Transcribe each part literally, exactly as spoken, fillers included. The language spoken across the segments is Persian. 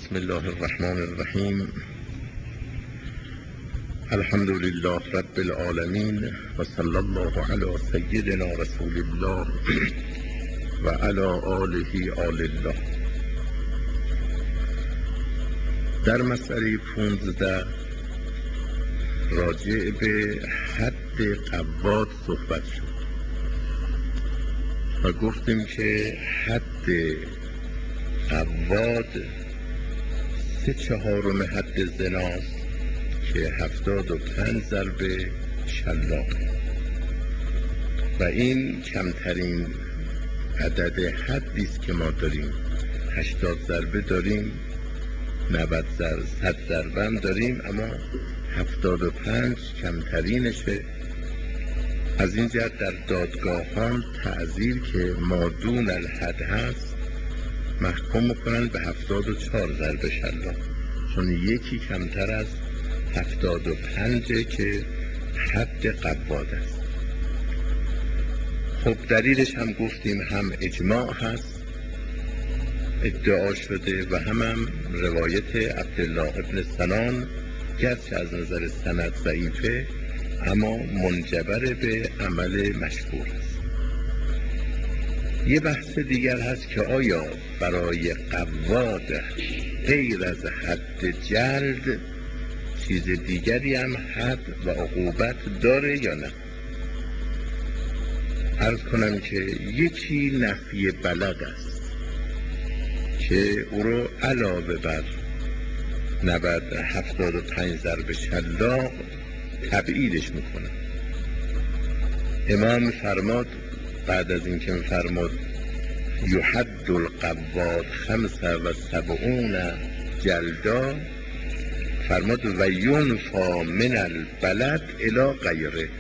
بسم الله الرحمن الرحیم. الحمد لله رب العالمین و صلی الله علی سیدنا رسول الله و علی آله آل الله. در مسئله پانزده راجع به حد قواد صحبت شد و گفتیم که حد قواد سه چهارم حد زناست که هفتاد و پنج ضربه شلاق و این کمترین عدد حدی است که ما داریم. هشتاد ضربه داریم، نود ضربه، صد ضربه هم داریم، اما هفتاد و پنج کمترینشه. از این جهت در دادگاهان تعزیر که مادون الحد هست محکوم میکنن به هفتاد و چهار ضربه شلاق، چون یکی کمتر از هفتاد و پنجه که حد قواد است. خب دلیلش هم گفتیم هم اجماع هست ادعا شده و هم هم روایت عبدالله ابن سنان، گرچه از نظر سند ضعیفه اما منجبر به عمل مشهور است. یه بحث دیگر هست که آیا برای قواد غیر از حد جلد چیز دیگری هم حد و عقوبت داره یا نه؟ عرض کنم که یکی نفی بلد است که او رو علاوه بر نود هفتاد و پنج ضرب شلاق تبعیدش میکنه. امام فرماد بعد از این که فرماد یحد القواد خمس و سبعون جلدا، فرماد و ینفی من البلد الی غیره.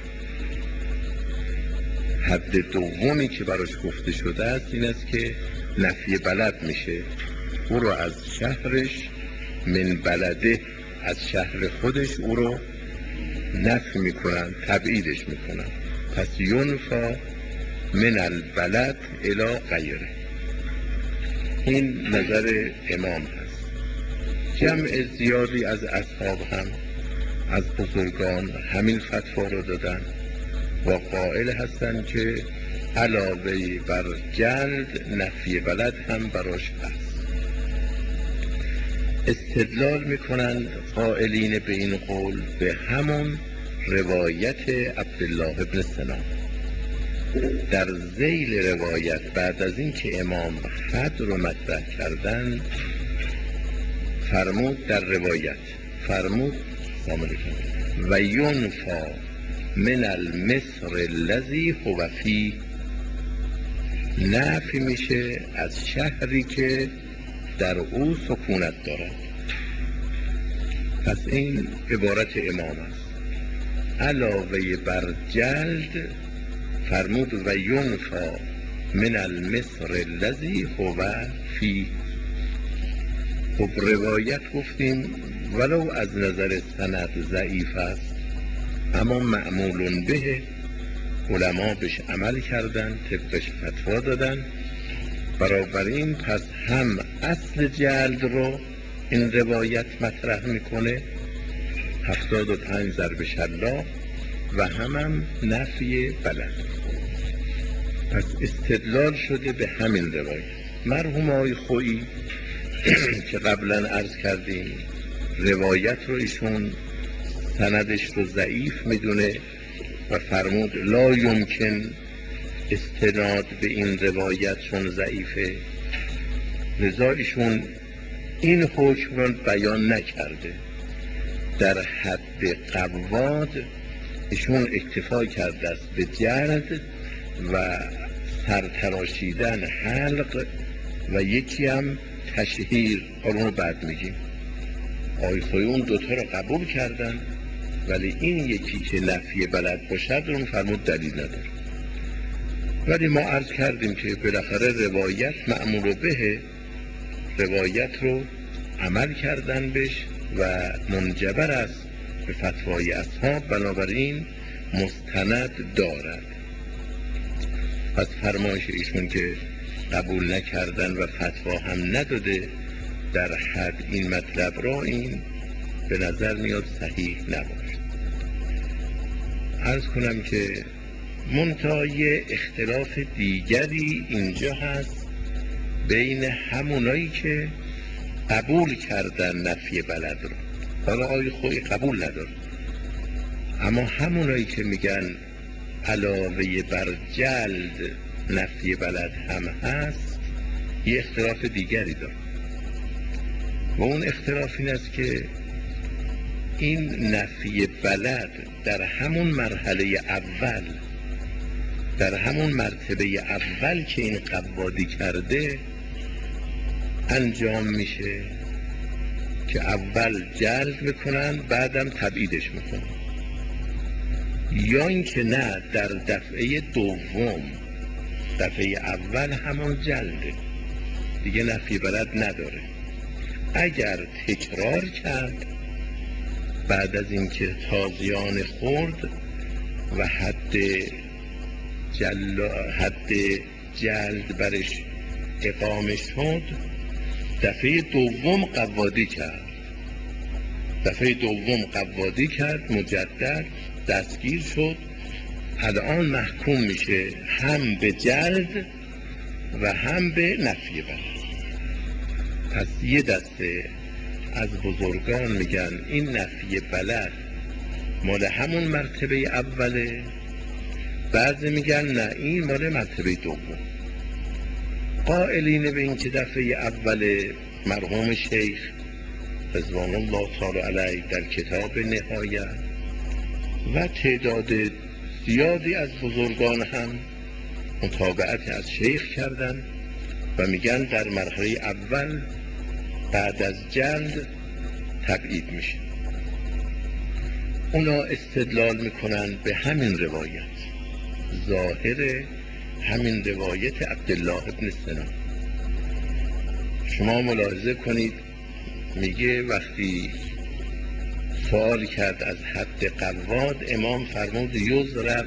حد دومی که براش گفته شده است این است که نفی بلد میشه، او رو از شهرش من بلده، از شهر خودش او رو نفی میکنن، تبعیدش میکنن. پس ینفی من البلد الی غیره. این نظر امام هست. جمع زیادی از اصحاب هم از بزرگان همین فتوا رو دادن و قائل هستند که علاوه بر جلد نفی بلد هم براش هست. استدلال میکنند قائلین به این قول به همون روایت عبدالله ابن سنان. در ذیل روایت بعد از این که امام حد رو مطرح کردن فرمود در روایت فرمود و ینفی من المصر الذی هو فیه، نفی میشه از شهری که در او سکونت دارد. پس این عبارت امام است. علاوه بر جلد فرمود و ینفی من المصر الذی هو فیه. خب روایت گفتیم ولو از نظر سند ضعیف است اما معمول به، علما بهش عمل کردن، طبقش فتوا دادن. بنابراین پس هم اصل جلد رو این روایت مطرح میکنه، هفتاد و پنج ضرب شلاق، و هم هم نفی بلد. پس استدلال شده به همین روایت. مرحوم آقای خویی که قبلا عرض کردیم روایت رو ایشون سندش رو ضعیف میدونه و فرمود لا یمکن استناد به این روایت چون ضعیفه، لذا ایشون این حکم رو بیان نکرده. در حد قواد ایشون اکتفا کرده است به جلد و سرتراشیدن حلق و یکی هم تشهیر. حالا بعد میگیم آقای خویی اون دوتا رو قبول کردن، ولی این یکی که نفی بلد باشد رو فرمود دلیل نداره. ولی ما عرض کردیم که بالاخره روایت معمول به، روایت رو عمل کردن بش و منجبر است به فتوای اصحاب، بنابراین مستند دارد. پس فرمایش ایشون که قبول نکردن و فتوا هم نداده در حد این مطلب را این به نظر میاد صحیح نباشد. عرض کنم که منتهای اختلاف دیگری اینجا هست بین همونایی که قبول کردن نفی بلد را، حالا آقای خویی قبول نداره، اما همونایی که میگن علاوه بر جلد نفی بلد هم هست یه اختلاف دیگری داره و اون اختلاف این است که این نفی بلد در همون مرحله اول، در همون مرتبه اول که این قوادی کرده انجام میشه که اول جلد میکنن بعدم تبعیدش میکنن، یا اینکه نه در دفعه دوم، دفعه اول همون جلده دیگه نفی بلد نداره. اگر تکرار کرد بعد از اینکه تازیان خورد و حد جل... حد جلد برش اقامه شد، دفعه دوم قوادی کرد دفعه دوم قوادی کرد مجدد دستگیر شد، الان محکوم میشه هم به جلد و هم به نفی بلد. پس یه دسته از بزرگان میگن این نفی بلد مال همون مرتبه اوله، بعضی میگن نه این مال مرتبه دوم. قائلین به این که دفعه اول مرحوم شیخ رضوان الله تعالی علیه در کتاب نهایت و تعداد زیادی از بزرگان هم متابعت از شیخ کردن و میگن در مرحله اول بعد از جلد تبعید میشه. اونا استدلال میکنن به همین روایت، ظاهر همین روایت عبدالله ابن سنا. شما ملاحظه کنید میگه وقتی سوال کرد از حد قواد، امام فرمود یضرب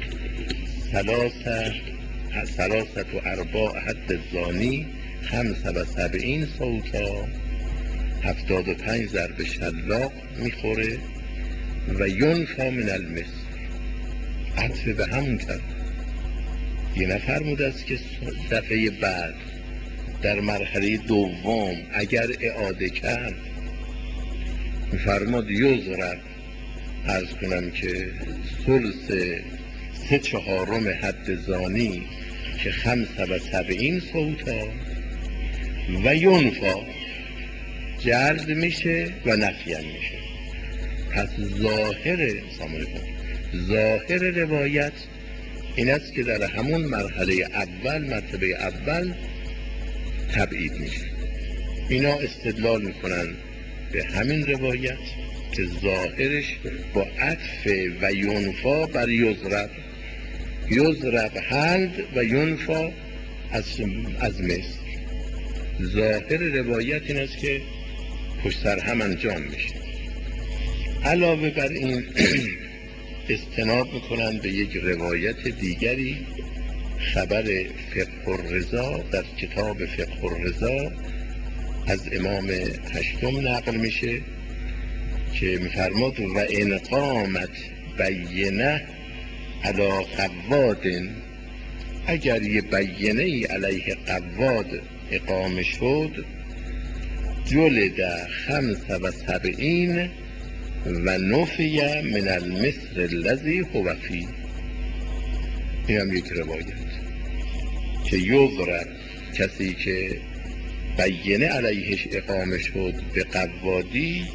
ثلاثه ثلاثت و ارباع حد زانی خمس و سبعین صوتا، هفتاد و پنج ضرب شلاق میخوره و ینفا من المصر. عطف به همون کرد، یه نفرمود است که دفعه بعد در مرحله دوم اگر اعاده کرد میفرماد یضرب، عرض کنم که ثلث سه چهارم حد زانی که خمس و سبعین صوتا و ینفا، جلد میشه و نفی هم میشه. پس ظاهر ظاهر روایت این است که در همون مرحله اول، مرتبه اول تبعید میشه. اینا استدلال میکنن به همین روایت که ظاهرش با عطف و ینفا بر یضرب، یضرب حلد و ینفا از, از مصر. ظاهر روایت این است که پشت سر هم انجام میشه. علاوه بر این استناد میکنن به یک روایت دیگری، خبر فقه الرضا در کتاب فقه الرضا از امام هشتم نقل میشه که میفرماد و ان قامت بینه علی قواد، اگر یه بینه علیه قواد اقامه شد جلد خمس و سبعین و نفی من المصر الذی هو فیه. این هم یک روایت که یضرب کسی که بینه علیهش اقامه شد به قوادی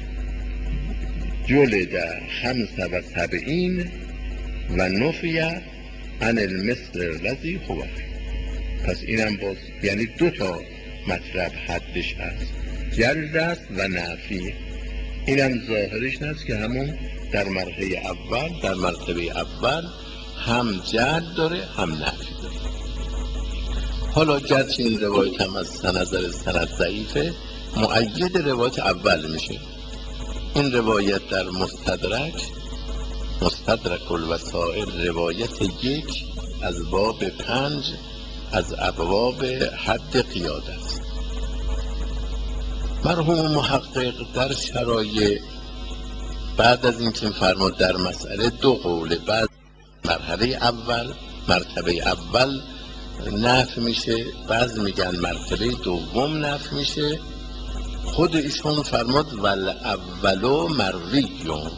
جلد خمس و سبعین و نفی عن المصر الذی هو فیه. پس اینم باز یعنی دو تا مطلب حدش هست، جلد است و نفی. اینم ظاهرش هست که همون در مرحله اول، در مرتبه اول هم جلد داره هم نفی داره. حالا گرچه این روایت هم از نظر سند ضعیفه، مؤید روایت اول میشه. این روایت در مستدرک مستدرک الوسائل روایت یک از باب پنج از ابواب حد قیاد است. مرحوم محقق در شرایع بعد از اینکه فرمود در مسئله دو قوله، بعد مرحله اول مرتبه اول نفی میشه، بعض میگن مرتبه دوم نفی میشه، خود ایشون فرمود ول اولو مرویون،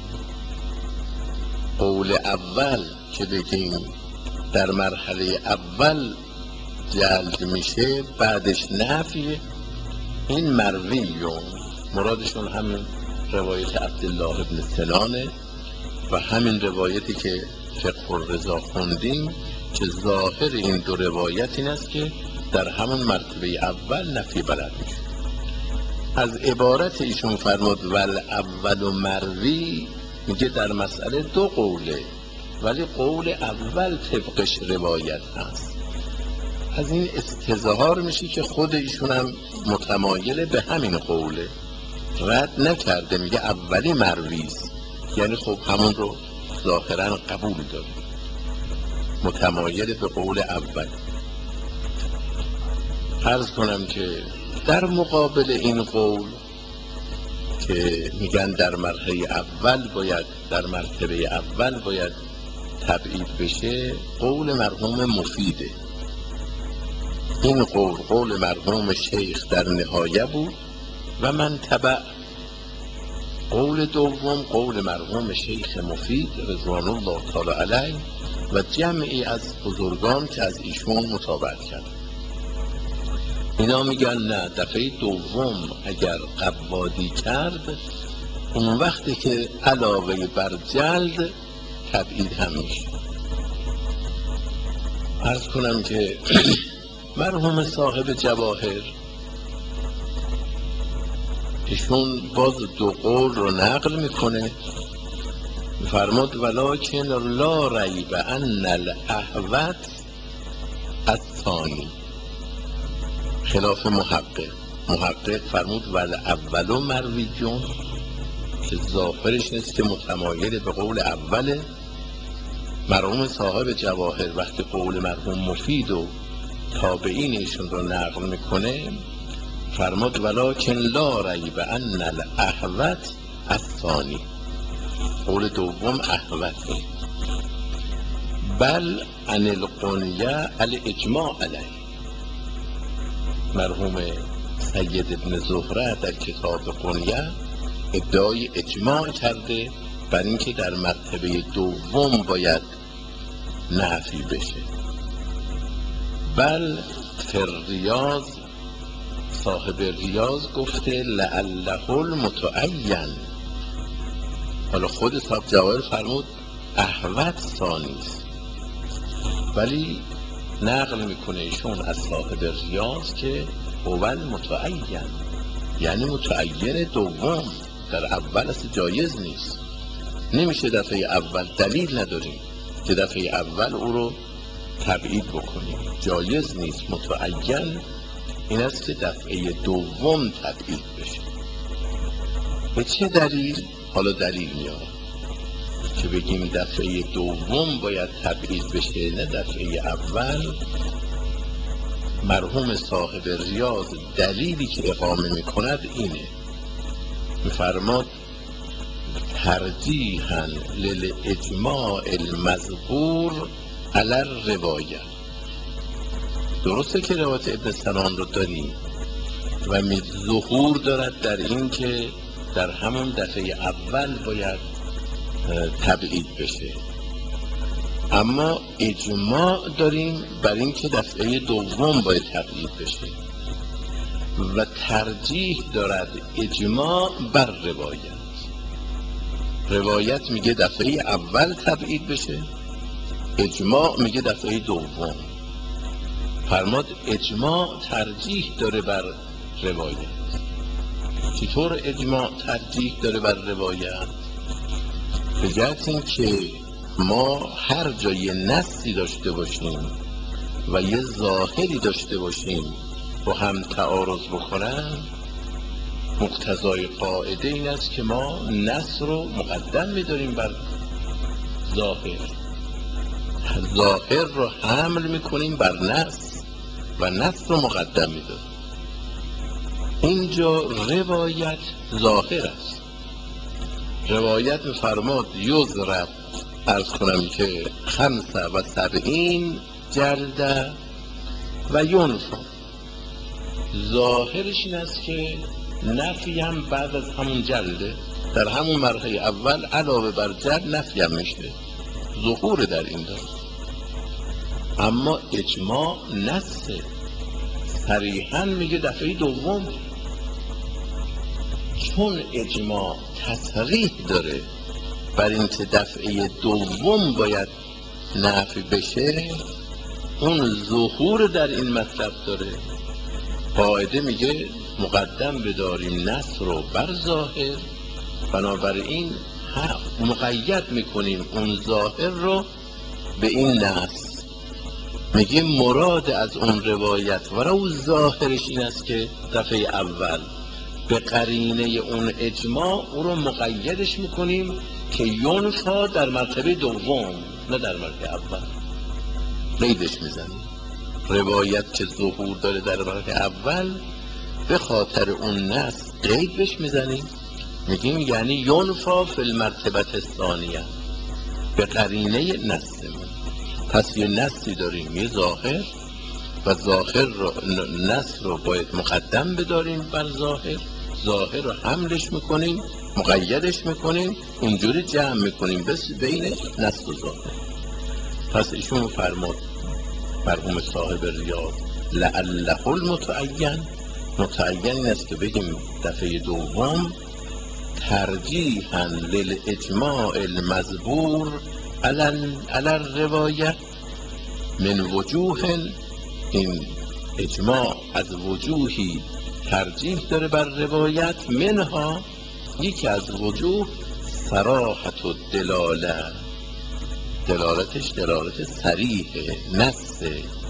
قول اول که بگیم در مرحله اول جلب میشه بعدش نفیه، این مرویون مرادشون همین روایت عبدالله ابن سنانه و همین روایتی که فقه الرضا خوندیم که ظاهر این دو روایت این است که در همون مرتبه اول نفی بلد میشه. از عبارت ایشون فرمود ول اول مروی، میگه در مسئله دو قوله ولی قول اول طبقش روایت هست. از این استظهار میشه که خود ایشون هم متمایل به همین قوله، رد نکرده، میگه اولی مرویست، یعنی خب همون رو ظاهرا قبول داره، متمایل به قول اول. عرض کنم که در مقابل این قول که میگن در مرحله اول باید در مرتبه اول باید تبعید بشه، قول مرحوم مفیده. این قول قول مرحوم شیخ در نهایه بود و من تبع. قول دوم قول مرحوم شیخ مفید رضوان الله تعالی علیه و جمعی از بزرگان که از ایشون متابعت کرد. اینا میگن نه، دفعه دوم اگر قبادی کرد اون وقتی که علاوه بر جلد تبعید هم میشه. عرض کنم که مرحوم صاحب جواهر ایشون باز دو قول رو نقل میکنه، فرمود ولکن لا ریب ان الاحوط الثانی، خلاف محقق. محقق فرمود ول اولو مرویجون که ظاهرش نیست که متمایل به قول اوله. مرحوم صاحب جواهر وقتی قول مرحوم مفید و تابعین ایشون رو نقل میکنه فرمود ولکن لا ریب ان الاحوط الثانی، قول دوم احوطه، بل عن القنیه الاجماع علیه. مرحوم سید ابن زهره در کتاب قنیه ادعای اجماع کرده بر اینکه در مرتبه دوم باید نفی بشه. بل فی ریاض، صاحب ریاض گفته لعله المتعین، حالا خود صاحب جواهر فرمود احوط ثانیست، ولی نقل میکنه ایشون از صاحب ریاض که اول متعین، یعنی متعین دوم، در اول اصلا جایز نیست، نمیشه دفعه اول، دلیل نداریم که دفعه اول او رو تبعید بکنیم، جایز نیست. متعین این است که دفعه دوم تبعید بشه. به چه دلیل؟ حالا دلیل میارم که بگیم دفعه دوم باید تبعید بشه نه دفعه اول. مرحوم صاحب ریاض دلیلی که اقامه میکند اینه، میفرماد ترجیحاً للاجماع المذکور علی الروایه. درسته که روایت ابن سنان رو داریم و ظهور دارد در این که در همون دفعه اول باید تبعید بشه، اما اجماع داریم بر این که دفعه دوم باید تبعید بشه و ترجیح دارد اجماع بر روایت. روایت میگه دفعه اول تبعید بشه، اجماع میگه دفعه دوم. فرماد اجماع ترجیح داره بر روایت. چطور اجماع ترجیح داره بر روایت؟ به جهت این که ما هر جای نصی داشته باشیم و یه ظاهری داشته باشیم و هم تعارض بکنن، مقتضای قاعده این است که ما نص رو مقدم می‌داریم بر ظاهر، ظاهر رو حمل میکنیم بر نص و نص رو مقدم می‌داریم. اینجا روایت ظاهر است. روایت می‌فرماد یضرب، عرض کنم که خمسه و سبعین جلده و ینفی. ظاهرش این است که نفی هم بعد از همون جلده، در همون مرحله اول علاوه بر جلد نفی هم میشه، ظهور در این داره. اما اجماع نسه، صریحاً میگه دفعه دوم، چون اجماع تصریح داره بر این که دفعه دوم باید نفی بشه، اون ظهور در این مطلب داره. قاعده میگه مقدم بداریم نص رو بر ظاهر، بنابراین مقید میکنیم اون ظاهر رو به این نص. میگیم مراد از اون روایت و رو ظاهرش این است که دفعه اول به قرینه اون اجماع او رو مقیدش میکنیم که ینفی در مرتبه دوم، نه در مرتبه اول. قیدش میزنیم. روایت که ظهور داره در مرتبه اول، به خاطر اون نص قید بهش میزنیم، میگیم یعنی ینفی فی المرتبه الثانیه، به قرینه نصمون. پس یه نصی داریم، یه ظاهر، و ظاهر رو نص رو باید مقدم بداریم بر ظاهر، ظاهر رو حملش میکنیم، مقیدش میکنیم، اینجوری جمع میکنیم بس بین نص و ظاهر. پس ایشون فرمود مرحوم صاحب ریاض لعله المتعین، متعین این است که بگیم دفعه دوم ترجیحاً للاجماع المذبور علی الروایه من وجوه، این اجماع از وجوهی ترجیح داره بر روایت، منها یکی از وجوه صراحت و دلاله، دلالتش دلالت صریح نص،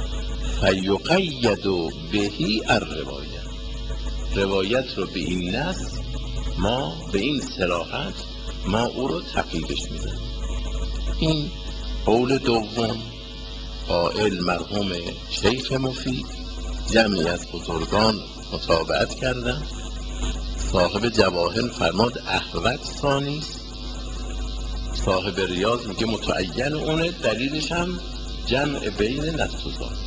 فیقید بهی الروایه، روایت رو به این نص ما به این صراحت ما او رو تقییدش میدیم. این قول دوم قائل مرحوم شیخ مفید، جمعی از بزرگان متابعت کردن. صاحب جواهر فرماد احوت ثانیست، صاحب ریاض میگه متعین اونه، دلیلش هم جمع بین نص و ظاهر.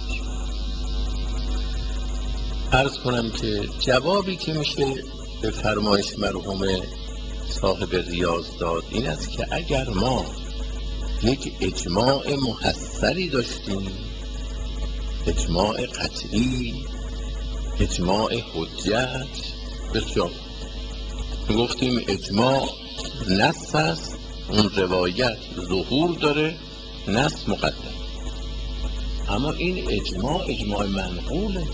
عرض کنم که جوابی که میشه به فرمایش مرحوم صاحب ریاض داد این است که اگر ما یک اجماع محصلی داشتیم، اجماع قطعی، اجماع حجت، بسیار گفتیم اجماع نص است، اون روایت ظهور داره، نص مقدم. اما این اجماع اجماع منقوله.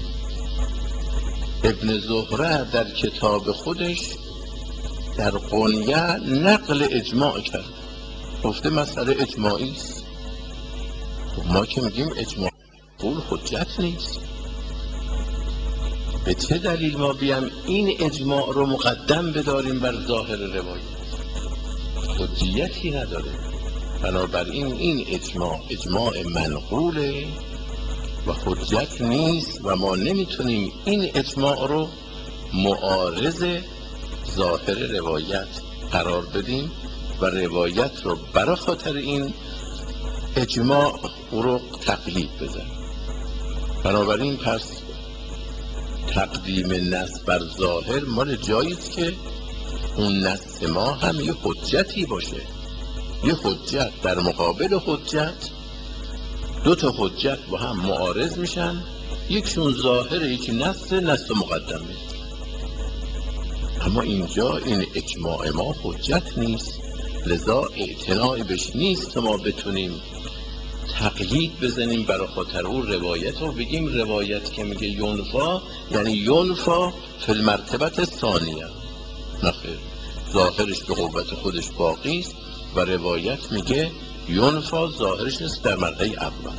ابن زهره در کتاب خودش در قنیه نقل اجماع کرد، گفته مسئله اجماعی است. ما که میگیم اجماع قول حجت نیست، به چه دلیل ما بیام این اجماع رو مقدم بداریم بر ظاهر روایت؟ حجیتی نداره. بنابراین این اجماع اجماع منقوله و حجت نیست و ما نمیتونیم این اجماع رو معارض ظاهر روایت قرار بدیم و روایت رو برای خاطر این اجماع او رو تقلید بزنیم. بنابراین پس تقدیم نص بر ظاهر مال جاییست که اون نص ما هم یه حجتی باشه، یه حجت در مقابل حجت، دو تا حجت با هم معارض میشن، یکشون ظاهر یکی نص، نص مقدم میشه. اما اینجا این اجماع ما حجت نیست، لذا اعتناعی بهش نیست که ما بتونیم تقیید بزنیم برای خاطر اون روایت رو بگیم روایت که میگه ینفی یعنی ینفی فی المرتبه الثانیه. نخیر، ظاهرش به قوت خودش باقی است و روایت میگه ینفی ظاهرش است در مرحله اول.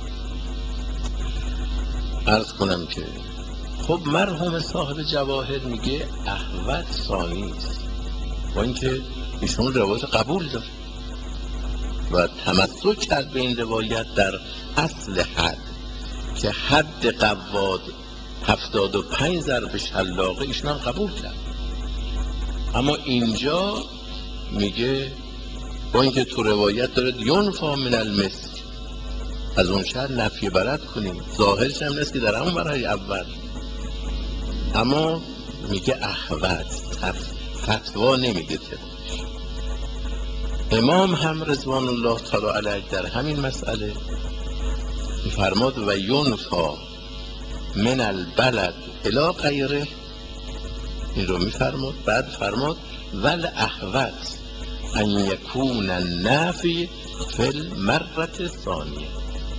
عرض کنم که خب مرحوم صاحب جواهر میگه احوت ثانی است، با اینکه ایشون روایت قبول داره و تمسک کرد به این روایت در اصل حد که حد قواد هفتاد و پنج ضرب شلاقه ایشون هم قبول کرد. اما اینجا میگه با اینکه تو روایت داره ینفا من المثل، از اون شهر نفی برد کنیم، ظاهرش هم نیست که در همون برای اول، اما میگه احوت فتوا نمیگه طبقش. امام هم رضوان الله تعالی علیه در همین مسئله فرماد و ینفا من البلد الی غیره، این رو میفرماد. بعد فرماد ول احوت ان یکون النفی فی المرة الثانیه،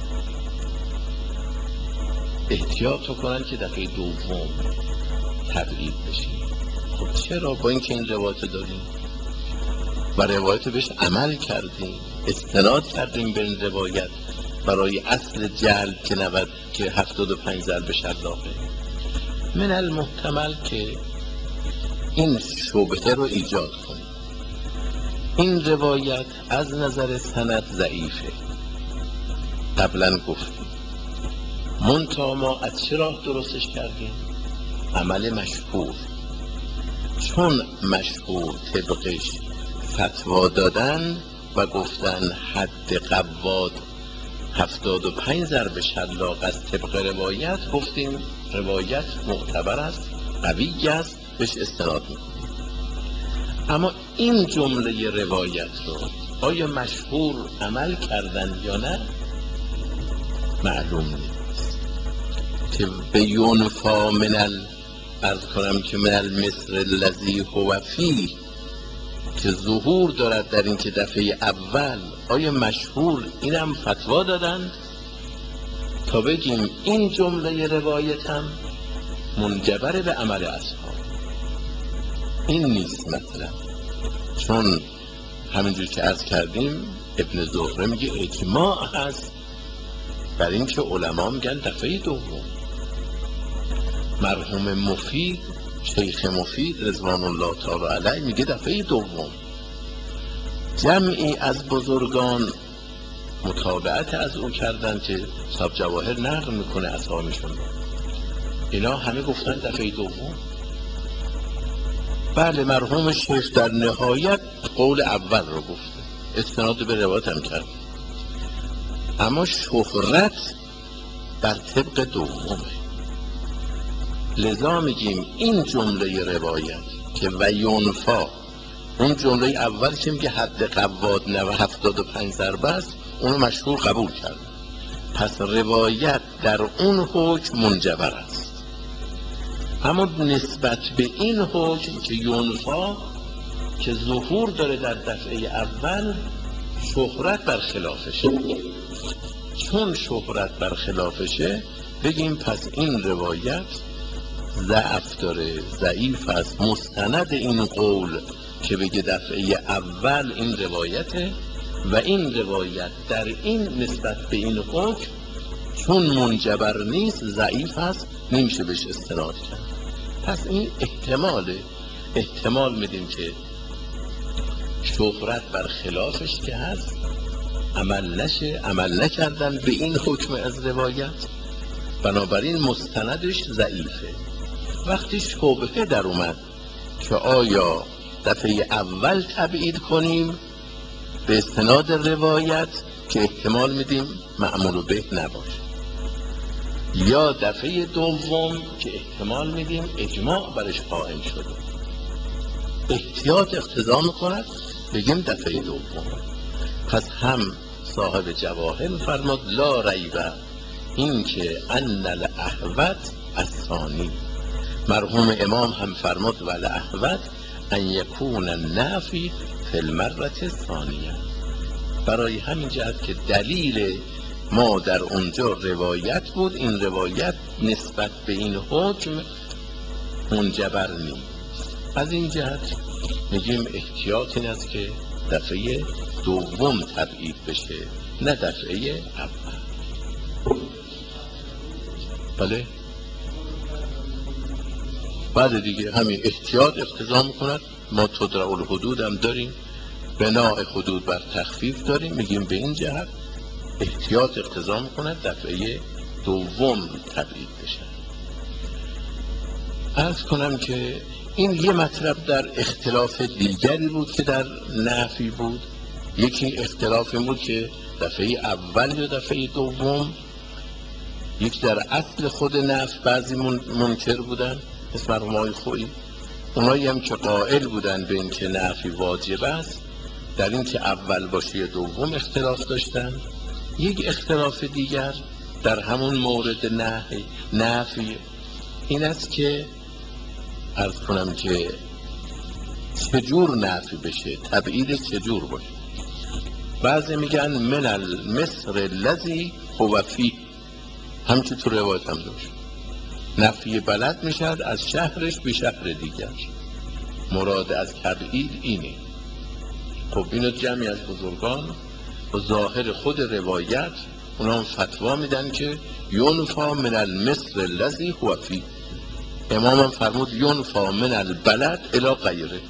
احتیاط کنن که دفعه دوم تبعید بشه. خب چرا؟ با اینکه این روایت داریم و روایت بهش عمل کردیم، استناد کردیم به این روایت برای اصل جلب که نود که هفتاد و پنج ضرب شلاقه، من المحتمل که این شبهه رو ایجاد کنیم. این روایت از نظر سند ضعیفه، قبلا گفتیم، منتها ما از چه راه درستش کردیم؟ عمل مشهور، چون مشهور طبقش فتوا دادن و گفتن حد قواد هفتاد و پنج ضرب شلاق از طبق روایت، گفتیم روایت معتبر است، قوی است، بهش استناد میکنیم. اما این جمله روایت رو آیا مشهور عمل کردن یا نه معلوم نیست. که به ینفا من ال عرض کنم که من المثل الذی هو فیه، که ظهور دارد در این که دفعه اول، آیا مشهور اینم فتوا دادند تا بگیم این جمله روایت هم منجبر به عمل اصحاب؟ این نیست مثلا، چون همینجور که عرض کردیم ابن زهره میگه اجماع هست بر این که علما میگن دفعه دوم. مرحوم مفید، شیخ مفید رضوان الله تعالی علیه میگه دفعه دوم. جمعی از بزرگان متابعت از او کردن که صاحب جواهر نقل میکنه اسامیشون، اینا همه گفتن دفعه دوم. بله مرحوم شیخ در نهایت قول اول رو گفته، استناد به روایت هم کرد، اما شهرت بر طبق دومه. لذا میگیم این جمله روایت که و ینفا، اون جمله اول که میگه حد قواد نه هفتاد و پنج ضربه است، اونو مشهور قبول کرد، پس روایت در اون حکم منجبر است. اما نسبت به این حکم که ینفا که ظهور داره در دفعه اول، شهرت بر خلافشه. چون شهرت بر خلافشه بگیم پس این روایت ضعف داره، ضعیف است. مستند این قول که بگه دفعه اول این روایته و این روایت در این نسبت به این حکم چون منجبر نیست ضعیف است، نمیشه بهش استناد کرد. پس این احتماله، احتمال میدیم که شهرت بر خلافش که هست عمل نشه، عمل نکردن به این حکم از روایت، بنابراین مستندش ضعیفه. وقتی شبهه در اومد که آیا دفعه اول تبعید کنیم به استناد روایت که احتمال میدیم معمول به نباشه، یا دفعه دوم که احتمال میدیم اجماع برش قائم شده، احتیاط اقتضا میکند بگیم دفعه دوم. پس هم صاحب جواهر فرماد لا ریبه این که ان الاحوط الثانی، مرحوم امام هم فرماد ول احوط ان یکون النفی فی المرة الثانیه. برای همین جهت که دلیل ما در اونجا روایت بود، این روایت نسبت به این حکم منجبر نیست. از این جهت میگیم احتیاط این است که دفعه دوم تبعید بشه نه دفعه اول. بله بعد دیگه همین احتیاط اقتضا میکند. ما تدرع الحدود هم داریم، بناء حدود بر تخفیف داریم، میگیم به این جهت احتیاط اقتضا میکند دفعه دوم تبعید بشه. عرض کنم که این یه مطلب در اختلاف دیگری بود که در نفی بود. یکی اختلاف این بود که دفعه اول یا دفعه دوم، یک در اصل خود نفی بعضی منکر بودن مثل مرحوم آقای خویی، اونایی هم که قائل بودن به این که نفی واجب است در این که اول باشه یا دوم اختلاف داشتن. یک اختلاف دیگر در همون مورد نهی نفی این است که عرض کنم که چجور نفی بشه، تبعید چجور باشه. بعضی میگن من المصر الذی هو فیه، همچون تو روایت هم داشت، نفی بلد میشد از شهرش به شهر دیگر. مراد از تبعید اینه. خب اینو جمعی از بزرگان و ظاهر خود روایت اونا هم فتوا میدن که ینفا من المصر الذی هو فیه. امام هم فرمود ینفا من البلد الی غیره.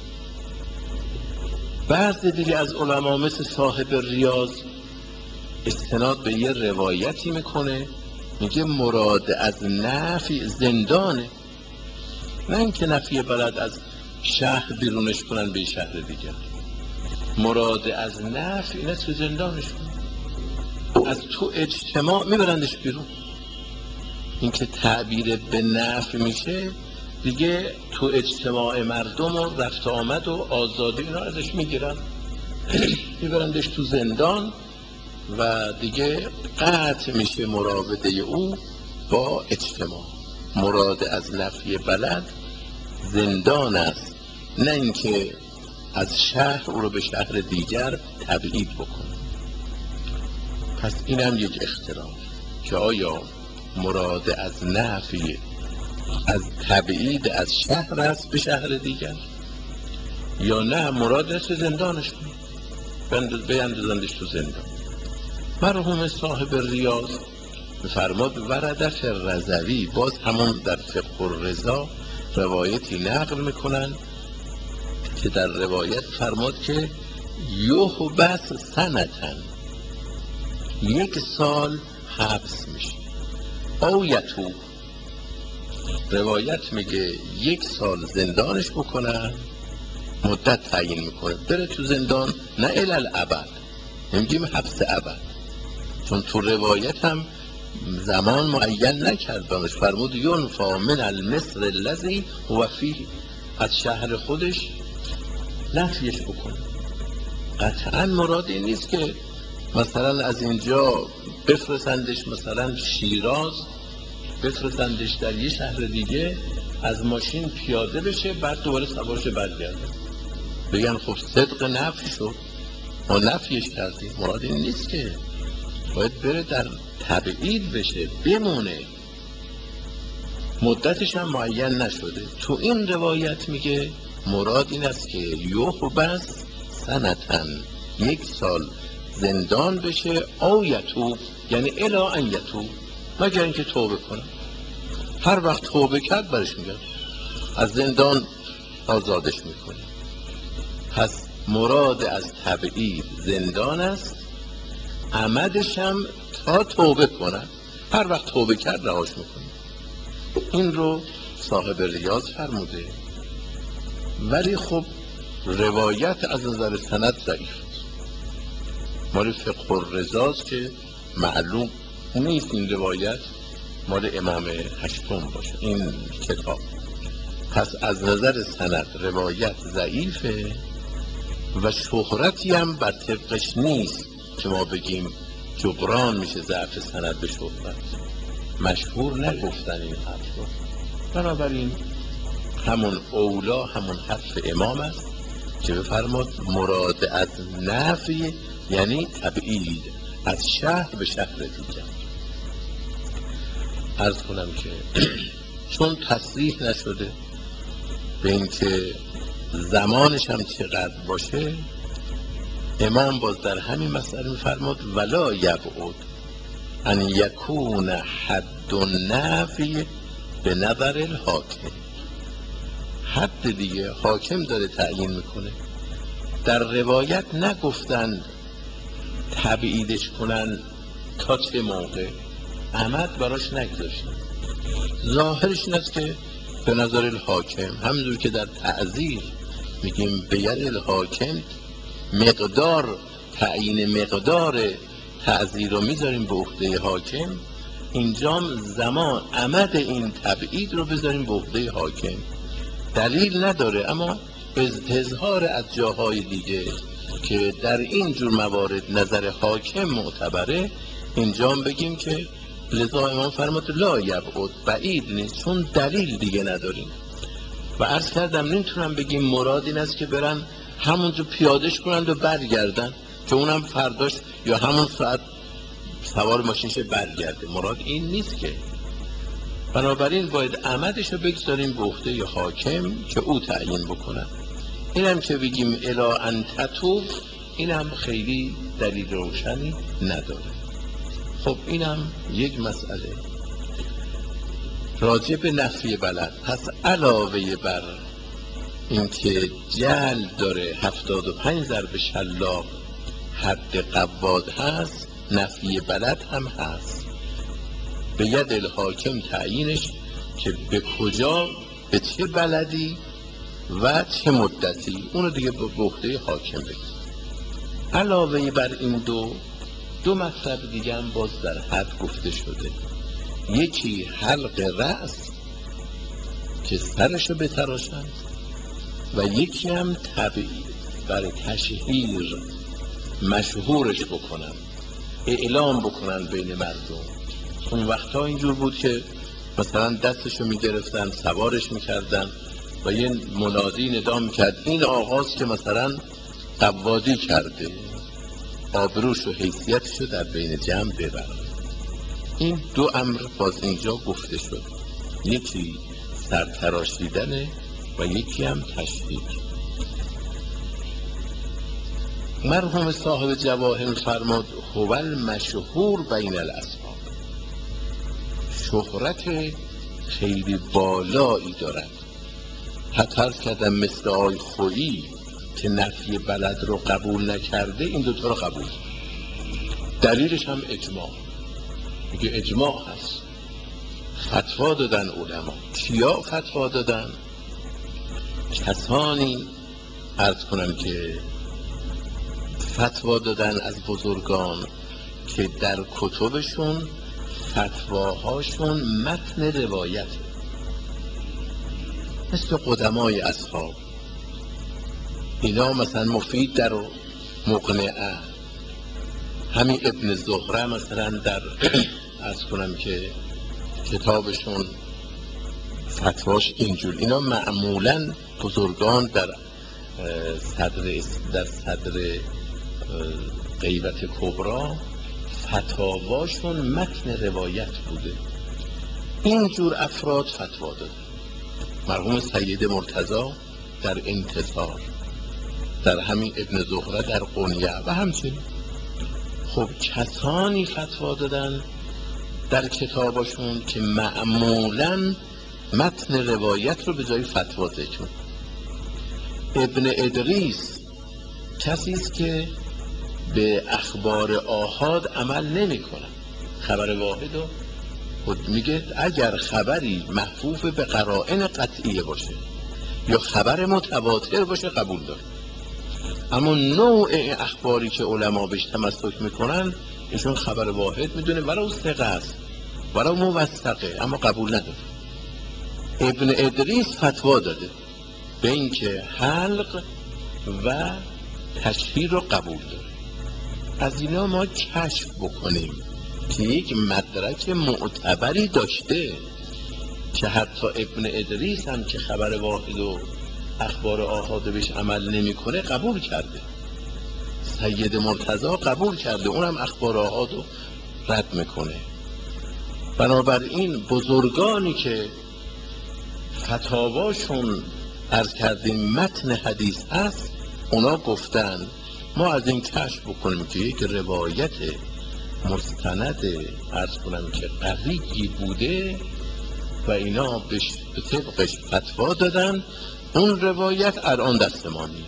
بعض دیگه از علما مثل صاحب ریاض استناد به یه روایتی میکنه، میگه مراد از نفی زندانه، نه اینکه نفی بلد از شهر بیرونش کنن به شهر دیگر. مراد از نفی این است که زندانش کنن، از تو اجتماع میبرندش بیرون. این که تعبیر به نفی میشه دیگه تو اجتماع مردم و رفت آمد و آزادی اینا ازش میگیرن میبرندش تو زندان و دیگه قطع میشه مراوده او با اجتماع. مراد از نفی بلد زندان است، نه اینکه از شهر او رو به شهر دیگر تبعید بکنه. پس این هم یک اختلاف که آیا مراد از نفی از تبعید از شهر است به شهر دیگر یا نه مراد است زندانش بیندازندش تو زندان. مرحوم صاحب ریاض فرماد ورد فی الرضوی، باز همون در فقه الرضا روایتی نقل میکنن که در روایت فرماد که یحبس سنتن، یک سال حبس میشه، او یتوب، روایت میگه یک سال زندانش بکنن، مدت تعیین میکنه بره تو زندان، نه الالابد، نمیگیم حبس ابد، چون تو روایت هم زمان معین نکردنش، فرمود ینفا من المصر الذی هو فیه، از شهر خودش نفیش بکنه. قطعا مراد این نیست که مثلا از اینجا بفرستندش مثلا شیراز، بفرستندش در یه شهر دیگه، از ماشین پیاده بشه بعد دوباره سوارش برگرده، بگن خب صدق نفی شد ما نفیش کردیم. مراد این نیست، که باید بره در تبعید بشه بمونه، مدتش هم معین نشده. تو این روایت میگه مراد این است که یحبس سنتن، یک سال زندان بشه، او یتوب یعنی الی ان یتوب، مگر اینکه توبه کنه. هر وقت توبه کرد برش میگن از زندان آزادش میکنه. پس مراد از تبعید زندان است، عمدش هم تا توبه کنه، هر وقت توبه کرد رهاش میکنه. این رو صاحب ریاض فرموده، ولی خب روایت از نظر سند ضعیف است. مال فقه الرضاست که معلوم نیست این روایت مال امام هشتم باشه این کتاب. پس از نظر سند روایت ضعیفه و شهرتی هم بر طبقش نیست که ما بگیم جبران میشه ضعف سند به شهرت. مشهور نگفتن این حرف رو، بنابراین همون اولا همون حرف امام است که بفرماد مراد از نفی یعنی تبعید از شهر به شهر دیگر. عرض کنم که چون تصریح نشده به این که زمانش هم چقدر باشه، امام باز در همین مسئله میفرماد ولا یبعد ان یکون حد النفی به نظر الحاکم. حد دیگه حاکم داره تعیین میکنه. در روایت نگفتن تبعیدش کنن تا چه موقع، عمد براش نگذاشتن. ظاهرش این است که به نظر الحاکم، همونجور که در تعزیر میگیم به ید الحاکم، مقدار تعیین مقدار تعزیر رو میذاریم به عهده حاکم، اینجام زمان عمد این تبعید رو بذاریم به عهده حاکم. دلیل نداره، اما اظهار از جاهای دیگه که در این جور موارد نظر حاکم معتبره، اینجام بگیم که لذا امام فرمود لا یبعد، بعید نیست، چون دلیل دیگه نداریم. و عرض کردم نمیتونم بگیم مراد این است که برن همونجا پیادش کنند و برگردن که اونم فرداش یا همون ساعت سوار ماشینش برگرده، مراد این نیست که. بنابراین باید عمدش رو بگذاریم به عهده حاکم که او تعیین بکنن. اینم که بگیم الا ان تتوب، اینم خیلی دلیل روشنی نداره. خب اینم یک مسئله راجع به نفی بلد. پس علاوه بر اینکه جعل داره هفتاد و پنج ضرب شلاق حد قواد هست، نفی بلد هم هست. به ید الحاکم تعیینش که به کجا، به چه بلدی و چه مدتی، اونو دیگه به عهده حاکم بگید. علاوه بر این دو دو مطلب دیگه هم باز در حد گفته شده. یکی حلق رأس که سرشو بتراشند و یکی هم تبعید برای تشهیر مشهورش بکنن، اعلام بکنن بین مردم. اون وقتا اینجور بود که مثلا دستشو میگرفتن سوارش میکردن و یه منادی ندا میکرد این آغاز که مثلا قوادی کرده، آبروش و حیثیتشو در بین جمع ببرد. این دو امر باز اینجا گفته شد، یکی سرتراشیدنه و یکی هم تشهیر. مرحوم صاحب جواهر فرماد هو المشهور بین الاصحاب، شهرت خیلی بالایی دارد. حتی عرض کردم مثل آی خویی که نفی بلد رو قبول نکرده، این دوتا رو قبول، دلیلش هم اجماع، میگه اجماع هست. فتوا دادن علما. کیا فتوا دادن؟ کسانی عرض کنم که فتوا دادن از بزرگان که در کتبشون فتواهاشون متن روایت، مثل قدمای اصحاب. اینا مثلا مفید در مقنعه، همین ابن زهره مثلا در عرض کنم که کتابشون فتواش اینجور. اینا معمولا بزرگان در صدر در صدر غیبت کبرا فتاواشون متن روایت بوده. اینجور افراد فتوا داده. مرحوم سید مرتضی در انتصار، در همین ابن زهره در قنیه و همچنین. خب کسانی فتوا دادن در کتاباشون که معمولا متن روایت رو به جای فتوا ذکر. ابن ادریس کسی است که به اخبار آحاد عمل نمی کنه، خبر واحد رو خود میگه اگر خبری محفوف به قرائن قطعیه باشه یا خبر متواتر باشه قبول داره. اما نوع اخباری که علما بهش تمسک میکنن ایشون خبر واحد میدونه، ولو ثقه است ولو موثقه، اما قبول نداره. ابن ادریس فتوا داده به این که حلق و تشهیر رو قبول داره. از اینا ما کشف بکنیم که یک مدرک معتبری داشته که حتی ابن ادریس هم که خبر واحد و اخبار آحاد بهش عمل نمیکنه قبول کرده. سید مرتضی قبول کرده، اونم اخبار آحاد رو رد میکنه. بنابراین بزرگانی که فتاواشون عرض کردیم متن حدیث هست، اونا گفتن ما از این کشف بکنیم که یک روایت مستند عرض کنم که قوی بوده و اینا به طبقش فتوا دادن، اون روایت الان دست ما نیست.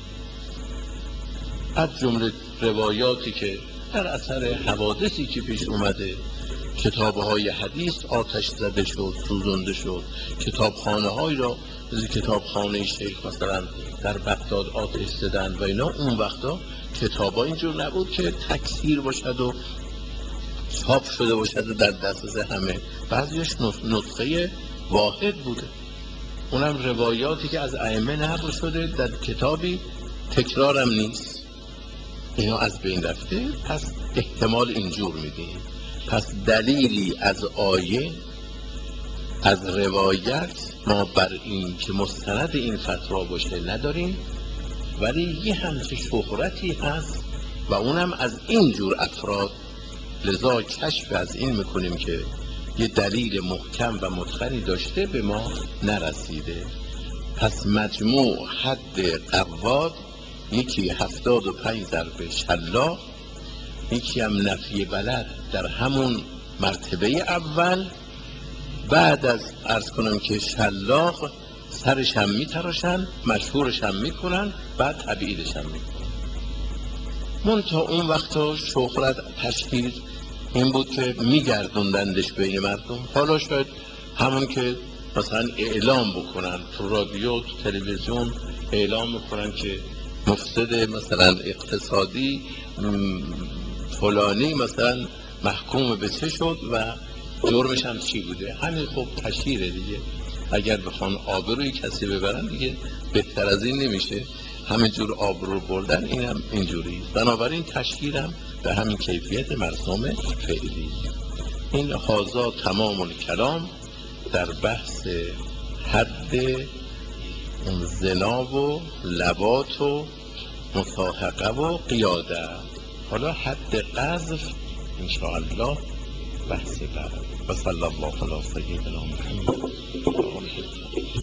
از جمله روایاتی که در اثر حوادثی که پیش اومده کتاب‌های حدیث آتش زده شد، سوزانده شد. کتابخانه‌هایی را مثل کتابخانه شیخ مثلا در بغداد آتش زدند و اینا. اون وقتا کتابا اینجور نبود که تکثیر باشد و چاپ شده باشد و در دسترس همه. بعضیش نسخه واحد بوده، اونم روایاتی که از ائمه نقل شده در کتابی، تکرارم نیست. اینا از بین رفته. پس احتمال اینجور میدیم. پس دلیلی از آیه، از روایت ما بر این که مستند این فتوا باشه نداریم، ولی یه همچه شهرتی هست و اونم از اینجور افراد. لذا کشف از این میکنیم که یه دلیل محکم و متقنی داشته، به ما نرسیده. پس مجموع حد قواد یکی هفتاد و پنج ضرب شلاق، یکی هم نفی بلد در همون مرتبه اول. بعد از عرض کنم که شلاق سرش هم میتراشن، مشهورش هم میکنن، بعد تبعیدش هم میکنن. منتها اون وقتا شهرت تشهیر این بود که میگردوندندش بین مردم. حالا شاید همون که مثلا اعلام بکنن تو رادیو، تو تلویزیون اعلام میکنن که مفسد مثلا اقتصادی فلانی مثلا محکوم به چه شد و جرمش هم چی بوده. همین خب تشهیره دیگه. اگر بخوان آبروی کسی ببرن دیگه بهتر از این نمیشه. همینجور آبرو بردن این هم اینجوری. بنابراین تشهیرم به همین کیفیت مرسوم فعلی. این هازا تمام الکلام در بحث حد زنا و لواط و مصاحقه و قیاده. حالا حد قذف انشاءالله بحث بعد. و صلی الله علی سیدنا محمد.